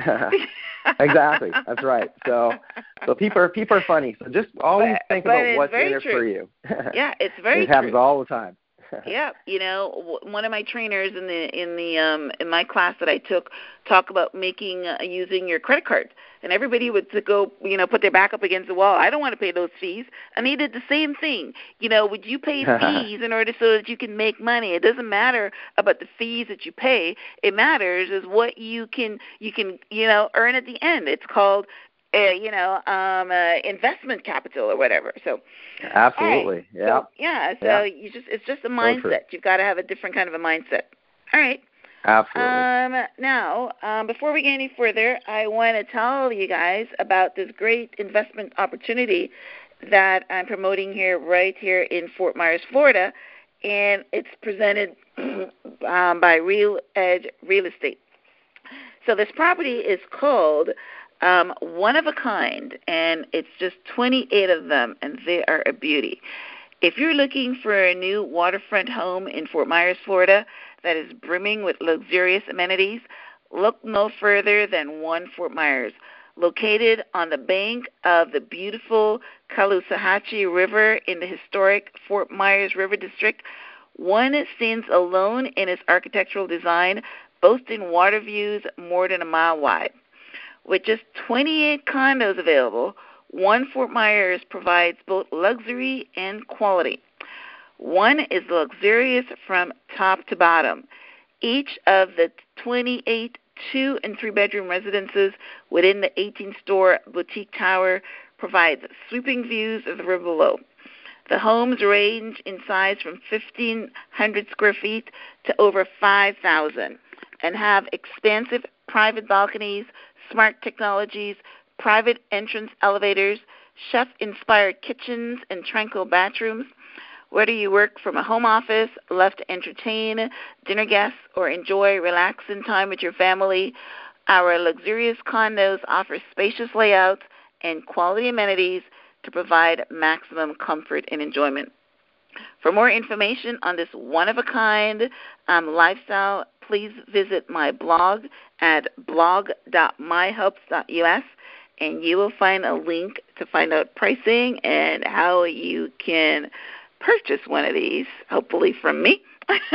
Exactly. That's right. So so people are, people are funny. So just always but, think but about what's in it true. for you. Yeah, it's very It happens true. all the time. Yeah, you know, one of my trainers in the in the um, in my class that I took talk about making uh, using your credit card, and everybody would to go, you know, put their back up against the wall. I don't want to pay those fees, and he did the same thing. You know, would you pay fees in order so that you can make money? It doesn't matter about the fees that you pay. It matters is what you can you can you know earn at the end. It's called Uh, you know, um, uh, investment capital or whatever. So, absolutely, right. yeah, so, yeah. So yeah. you just—it's just a mindset. So You've got to have a different kind of a mindset. All right. Absolutely. Um, now, um, before we get any further, I want to tell you guys about this great investment opportunity that I'm promoting here, right here in Fort Myers, Florida, and it's presented um, by Real Edge Real Estate. So this property is called Um, one of a kind, and it's just twenty-eight of them, and they are a beauty. If you're looking for a new waterfront home in Fort Myers, Florida, that is brimming with luxurious amenities, look no further than One Fort Myers. Located on the bank of the beautiful Caloosahatchee River in the historic Fort Myers River District, One stands alone in its architectural design, boasting water views more than a mile wide. With just twenty-eight condos available, One Fort Myers provides both luxury and quality. One is luxurious from top to bottom. Each of the twenty-eight two- and three-bedroom residences within the eighteen-store boutique tower provides sweeping views of the river below. The homes range in size from fifteen hundred square feet to over five thousand and have expansive private balconies, smart technologies, private entrance elevators, chef-inspired kitchens, and tranquil bathrooms. Whether you work from a home office, love to entertain dinner guests, or enjoy relaxing time with your family, our luxurious condos offer spacious layouts and quality amenities to provide maximum comfort and enjoyment. For more information on this one-of-a-kind um, lifestyle, please visit my blog at blog dot my hopes dot u s, and you will find a link to find out pricing and how you can purchase one of these, hopefully from me.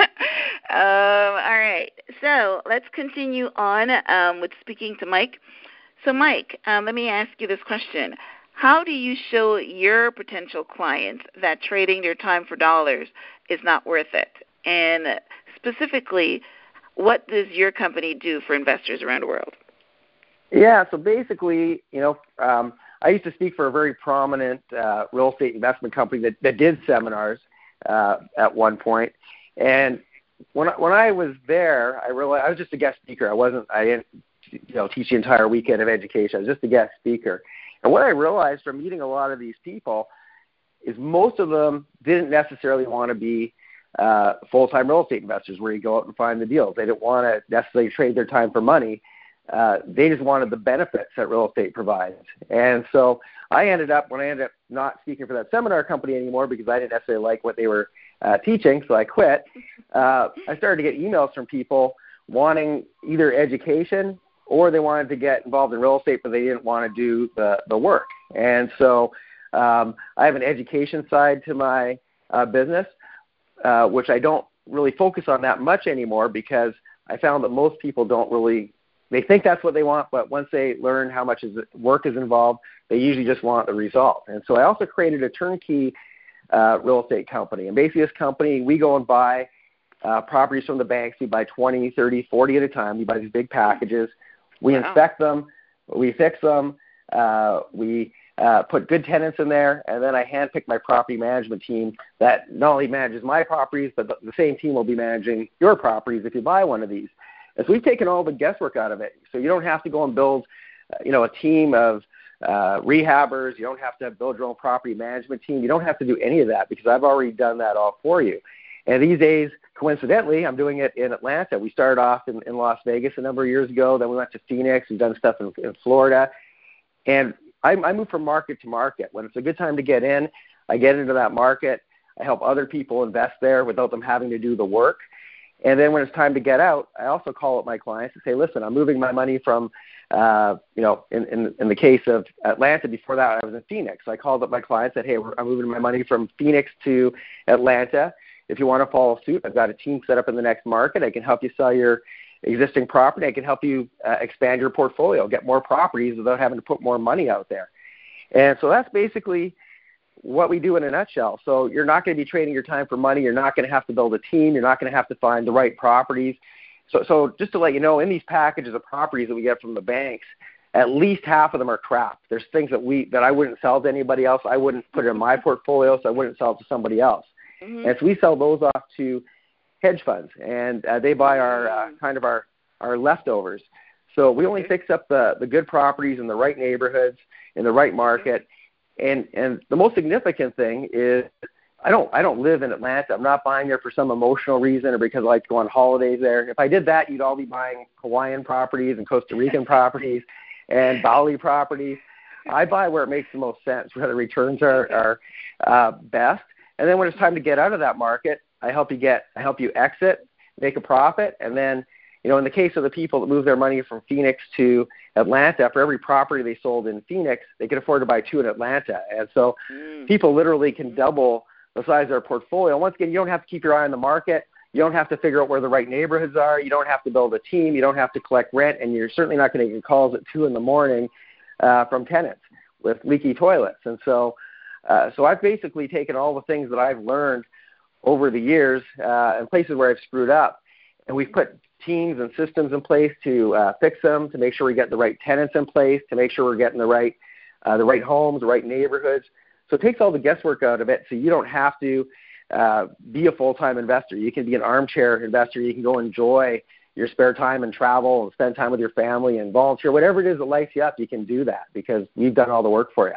um, all right, so let's continue on um, with speaking to Mike. So, Mike, um, let me ask you this question. How do you show your potential clients that trading their time for dollars is not worth it? And specifically, what does your company do for investors around the world? Yeah, so basically, you know, um, I used to speak for a very prominent uh, real estate investment company that, that did seminars uh, at one point. And when I, when I was there, I realized I was just a guest speaker. I wasn't, I didn't, you know, teach the entire weekend of education. I was just a guest speaker. And what I realized from meeting a lot of these people is most of them didn't necessarily want to be uh, full-time real estate investors where you go out and find the deals. They didn't want to necessarily trade their time for money. uh, they just wanted the benefits that real estate provides. And so I ended up, when I ended up not speaking for that seminar company anymore because I didn't necessarily like what they were uh, teaching, so I quit, uh, I started to get emails from people wanting either education or they wanted to get involved in real estate, but they didn't want to do the, the work. And so um, I have an education side to my uh, business, uh, which I don't really focus on that much anymore because I found that most people don't really, they think that's what they want, but once they learn how much is, work is involved, they usually just want the result. And so I also created a turnkey uh, real estate company. And basically this company, we go and buy uh, properties from the banks. We buy twenty, thirty, forty at a time. We buy these big packages. We wow. inspect them. We fix them. Uh, we uh, put good tenants in there. And then I handpick my property management team that not only manages my properties, but the, the same team will be managing your properties if you buy one of these. And so we've taken all the guesswork out of it. So you don't have to go and build, uh, you know, a team of uh, rehabbers. You don't have to build your own property management team. You don't have to do any of that because I've already done that all for you. And these days, coincidentally, I'm doing it in Atlanta. We started off in, in Las Vegas a number of years ago. Then we went to Phoenix. We've done stuff in, in Florida. And I, I move from market to market. When it's a good time to get in, I get into that market. I help other people invest there without them having to do the work. And then when it's time to get out, I also call up my clients and say, listen, I'm moving my money from, uh, you know, in, in, in the case of Atlanta, before that I was in Phoenix. So I called up my clients and said, hey, I'm moving my money from Phoenix to Atlanta. If you want to follow suit, I've got a team set up in the next market. I can help you sell your existing property. I can help you uh, expand your portfolio, get more properties without having to put more money out there. And so that's basically what we do in a nutshell. So you're not going to be trading your time for money. You're not going to have to build a team. You're not going to have to find the right properties. So, so just to let you know, in these packages of properties that we get from the banks, at least half of them are crap. There's things that we that I wouldn't sell to anybody else. I wouldn't put it in my portfolio, so I wouldn't sell it to somebody else. Mm-hmm. And so we sell those off to hedge funds, and uh, they buy our uh, kind of our, our leftovers. So we only fix up the, the good properties in the right neighborhoods, in the right market. And and the most significant thing is I don't I don't live in Atlanta. I'm not buying there for some emotional reason or because I like to go on holidays there. If I did that, you'd all be buying Hawaiian properties and Costa Rican properties and Bali properties. I buy where it makes the most sense, where the returns are, are uh, best. And then when it's time to get out of that market, I help you get I help you exit, make a profit, and then, you know, in the case of the people that move their money from Phoenix to Atlanta, for every property they sold in Phoenix, they could afford to buy two in Atlanta. And so mm. people literally can double the size of their portfolio. Once again, you don't have to keep your eye on the market. You don't have to figure out where the right neighborhoods are. You don't have to build a team. You don't have to collect rent, and you're certainly not going to get calls at two in the morning uh, from tenants with leaky toilets. And so, uh, so I've basically taken all the things that I've learned over the years uh, in places where I've screwed up, and we've put teams and systems in place to uh, fix them, to make sure we get the right tenants in place, to make sure we're getting the right uh, the right homes, the right neighborhoods. So it takes all the guesswork out of it, so you don't have to uh, be a full-time investor. You can be an armchair investor. You can go enjoy your spare time and travel and spend time with your family and volunteer. Whatever it is that lights you up, you can do that because we've done all the work for you.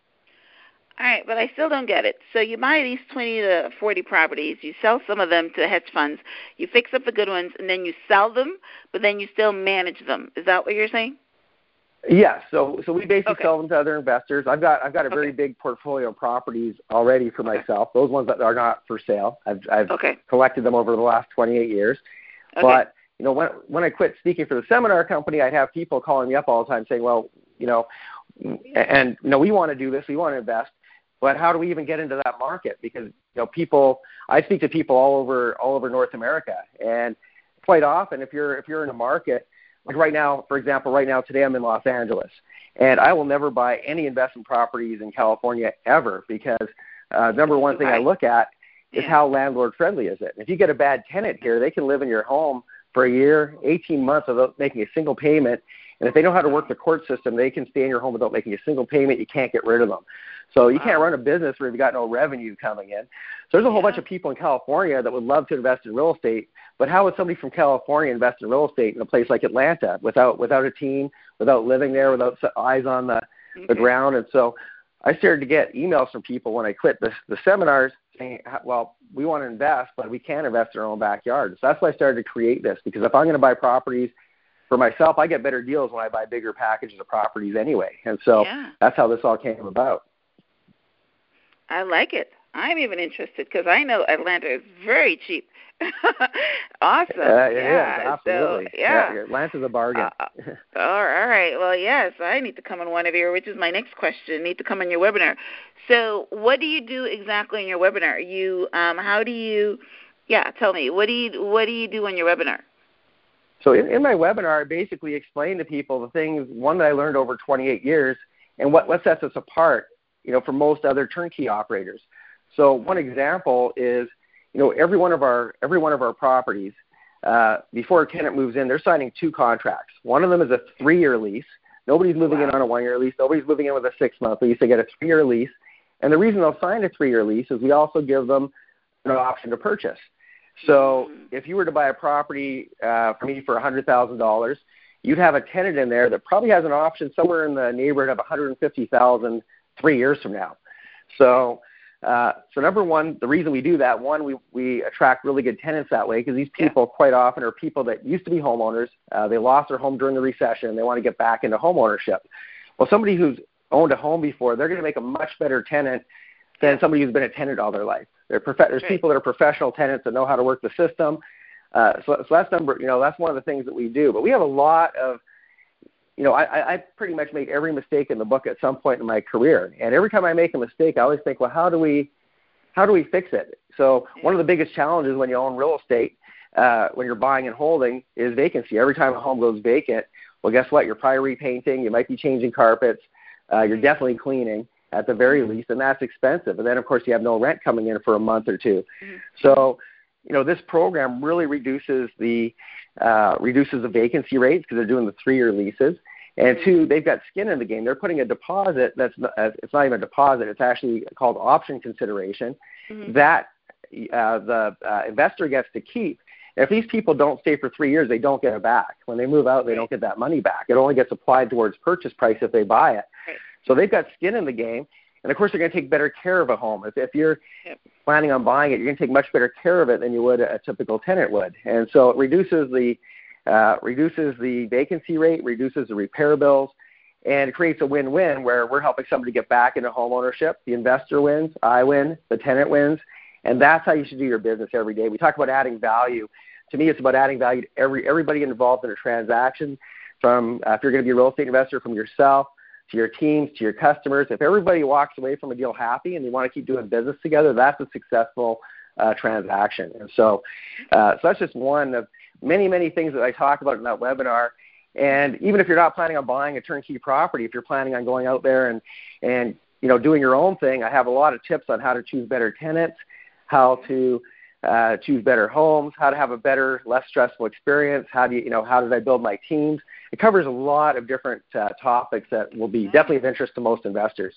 All right, but I still don't get it. So you buy these twenty to forty properties, you sell some of them to hedge funds, you fix up the good ones, and then you sell them, but then you still manage them. Is that what you're saying? Yes. So so we basically okay. sell them to other investors. I've got I've got a very okay. big portfolio of properties already for okay. myself. Those ones that are not for sale, I've I've okay. collected them over the last twenty-eight years. Okay. But you know, when when I quit speaking for the seminar company, I'd have people calling me up all the time saying, well, you know, and you know, we want to do this, we want to invest. But how do we even get into that market? Because, you know, people, I speak to people all over all over North America, and quite often, if you're if you're in a market, like right now, for example, right now today I'm in Los Angeles, and I will never buy any investment properties in California ever because uh, number one thing I look at is how landlord friendly is it. And if you get a bad tenant here, they can live in your home for a year, eighteen months without making a single payment. And if they know how to work the court system, they can stay in your home without making a single payment. You can't get rid of them. So you wow. can't run a business where you've got no revenue coming in. So there's a whole yeah. bunch of people in California that would love to invest in real estate, but how would somebody from California invest in real estate in a place like Atlanta without without a team, without living there, without eyes on the, okay. the ground? And so I started to get emails from people when I quit the, the seminars saying, well, we want to invest, but we can't invest in our own backyard. So that's why I started to create this, because if I'm going to buy properties for myself, I get better deals when I buy bigger packages of properties anyway. And so yeah. that's how this all came about. I like it. I'm even interested because I know Atlanta is very cheap. Awesome. Uh, it yeah. is, absolutely. So, yeah. yeah. Atlanta's a bargain. Uh, all right. Well, yes, I need to come on one of your, which is my next question, need to come on your webinar. So what do you do exactly in your webinar? You, um, how do you, yeah, tell me, what do you, what do you do on your webinar? So in, in my webinar, I basically explain to people the things, one that I learned over twenty-eight years, and what, what sets us apart, you know, from most other turnkey operators. So one example is, you know, every one of our every one of our properties, uh, before a tenant moves in, they're signing two contracts. One of them is a three-year lease. Nobody's moving wow. in on a one-year lease. Nobody's moving in with a six-month lease. They get a three-year lease. And the reason they'll sign a three-year lease is we also give them an option to purchase. So mm-hmm. if you were to buy a property uh, from me for one hundred thousand dollars, you'd have a tenant in there that probably has an option somewhere in the neighborhood of one hundred fifty thousand dollars three years from now. So Uh, so number one, the reason we do that, one, we, we attract really good tenants that way because these people yeah. quite often are people that used to be homeowners. Uh, they lost their home during the recession. They want to get back into home ownership. Well, somebody who's owned a home before, they're going to make a much better tenant than somebody who's been a tenant all their life. They're prof- There's right. people that are professional tenants that know how to work the system. Uh, so, so that's number, you know, that's one of the things that we do. But we have a lot of, you know, I, I pretty much make every mistake in the book at some point in my career. And every time I make a mistake, I always think, well, how do we, how do we fix it? So one of the biggest challenges when you own real estate, uh, when you're buying and holding, is vacancy. Every time a home goes vacant, well, guess what? You're probably repainting. You might be changing carpets. Uh, you're definitely cleaning at the very least, and that's expensive. And then, of course, you have no rent coming in for a month or two. Mm-hmm. So, you know, this program really reduces the uh, reduces the vacancy rates because they're doing the three-year leases. And two, they've got skin in the game. They're putting a deposit that's not, it's not even a deposit. It's actually called option consideration mm-hmm. that uh, the uh, investor gets to keep. And if these people don't stay for three years, they don't get it back. When they move out, they don't get that money back. It only gets applied towards purchase price if they buy it. Right. So they've got skin in the game. And, of course, they're going to take better care of a home. If, if you're yep. planning on buying it, you're going to take much better care of it than you would a typical tenant would. And so it reduces the uh, reduces the vacancy rate, reduces the repair bills, and it creates a win-win where we're helping somebody get back into home ownership. The investor wins, I win, the tenant wins, and that's how you should do your business every day. We talk about adding value. To me, it's about adding value to every everybody involved in a transaction, from uh, if you're going to be a real estate investor, from yourself, to your teams, to your customers. If everybody walks away from a deal happy and they want to keep doing business together, that's a successful uh, transaction. And so, uh, so that's just one of many, many things that I talk about in that webinar. And even if you're not planning on buying a turnkey property, if you're planning on going out there and, and you know, doing your own thing, I have a lot of tips on how to choose better tenants, how to uh, choose better homes, how to have a better, less stressful experience, how do you, you know, how did I build my teams? It covers a lot of different uh, topics that will be definitely of interest to most investors.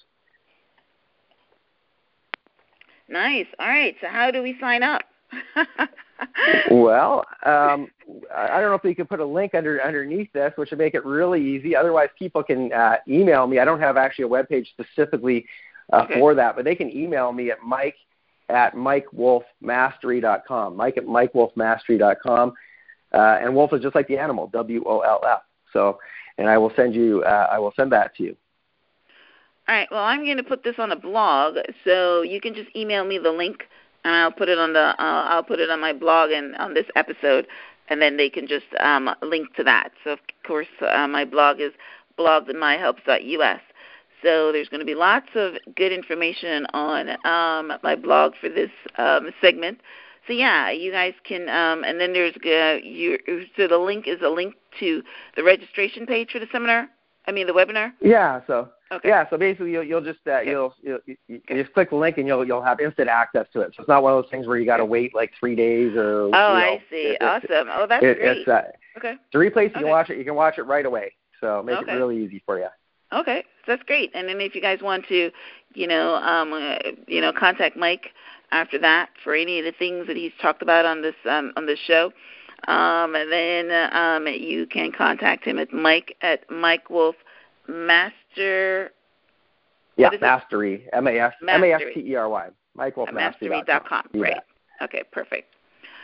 Nice. All right. So how do we sign up? Well, um, I don't know if you can put a link under underneath this, which would make it really easy. Otherwise, people can uh, email me. I don't have actually a webpage specifically uh, okay. for that, but they can email me at Mike at Mike Wolf Mastery dot com. Mike at Mike Wolf Mastery dot com. Uh, and Wolf is just like the animal, W O L F. So, and I will send you. Uh, I will send that to you. All right. Well, I'm going to put this on a blog, so you can just email me the link, and I'll put it on the. Uh, I'll put it on my blog and on this episode, and then they can just um, link to that. So, of course, uh, my blog is blog at my helps dot U S. So there's going to be lots of good information on um, my blog for this um, segment. So yeah, you guys can, um, and then there's uh, you. So the link is a link to the registration page for the seminar. I mean the webinar. Yeah. So okay. yeah. So basically, you'll, you'll just uh, okay. you'll, you'll you, you okay. just click the link and you'll you'll have instant access to it. So it's not one of those things where you got to wait like three days or. Oh, you know, I see. It, awesome. Oh, that's it, great. It's, uh, okay. To replace, you okay. can watch it. You can watch it right away. So make okay. it really easy for you. Okay, so that's great. And then if you guys want to, you know, um, uh, you know, contact Mike after that for any of the things that he's talked about on this um, on this show, um, and then uh, um, you can contact him at Mike at Mike Wolf Master. Yeah, Mastery. M A S M A S T E R Y. Mike Wolf Mastery dot com. Right. Okay, perfect.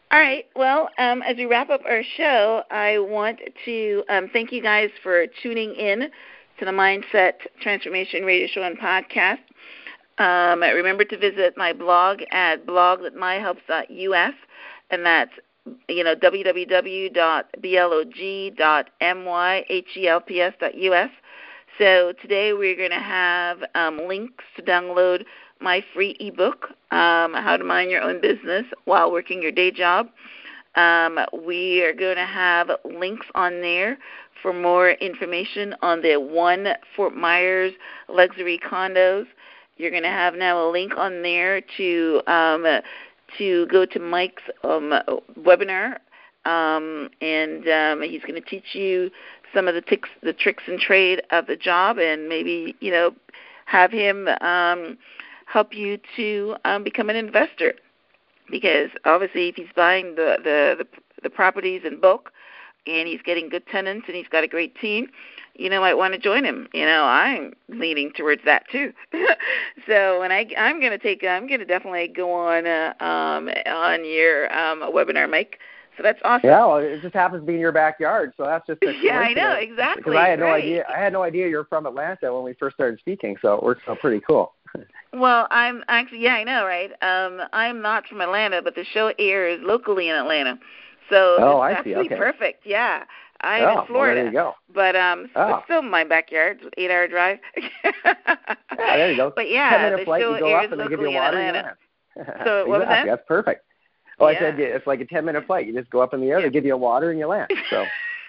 All right. Well, um, as we wrap up our show, I want to um, thank you guys for tuning in to the Mindset Transformation Radio Show and Podcast. Um, remember to visit my blog at blog dot my helps dot u s, and that's you know w w w dot blog dot my helps dot u s. So today we're going to have um, links to download my free ebook, um, How to Mind Your Own Business While Working Your Day Job. Um, we are going to have links on there for more information on the One Fort Myers luxury condos. You're going to have now a link on there to um, to go to Mike's um, webinar, um, and um, he's going to teach you some of the, ticks, the tricks and trade of the job, and maybe you know have him um, help you to um, become an investor. Because obviously, if he's buying the, the, the, the properties in bulk and he's getting good tenants and he's got a great team, you know, might want to join him. You know, I'm leaning towards that too. So, when I I'm going to take I'm going to definitely go on uh, um, on your um, webinar, Mike. So that's awesome. Yeah, well, it just happens to be in your backyard, so that's just a yeah, I know exactly. Because I had no right. idea. I had no idea you're from Atlanta when we first started speaking, so it works out pretty cool. Well, I'm actually, yeah, I know, right? Um, I'm not from Atlanta, but the show airs locally in Atlanta. So oh, it's I see. absolutely Okay. perfect, yeah. I'm oh, in Florida. Well, there you go. But um, oh. it's still my backyard, eight-hour drive. yeah, there you go. But yeah, ten-minute the flight, show you go airs up and they give locally you water in Atlanta. And So what exactly. was that? That's perfect. Well, yeah. I said it's like a ten-minute flight. You just go up in the air, yeah. they give you water, and you land. So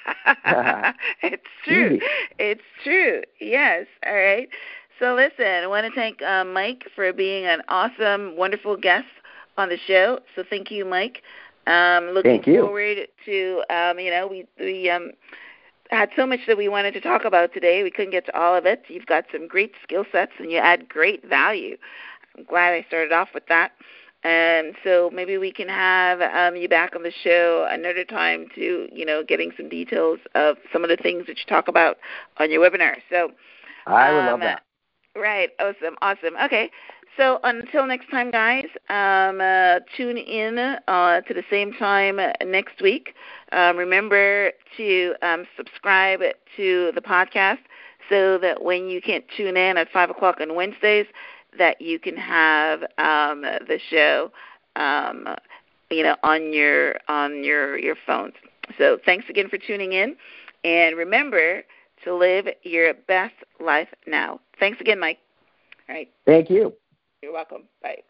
it's true. Easy. It's true. Yes. All right. So listen, I want to thank uh, Mike for being an awesome, wonderful guest on the show. So thank you, Mike. Um, looking thank you. forward to, um, you know, we we um, had so much that we wanted to talk about today. We couldn't get to all of it. You've got some great skill sets, and you add great value. I'm glad I started off with that. And so maybe we can have um, you back on the show another time to, you know, getting some details of some of the things that you talk about on your webinar. So I would um, love that. Right. Awesome. Awesome. Okay. So until next time, guys, um, uh, tune in uh, to the same time next week. Um, remember to um, subscribe to the podcast so that when you can't tune in at five o'clock on Wednesdays, that you can have um, the show, um, you know, on your on your your phones. So thanks again for tuning in, and remember to live your best life now. Thanks again, Mike. All right. Thank you. You're welcome. Bye.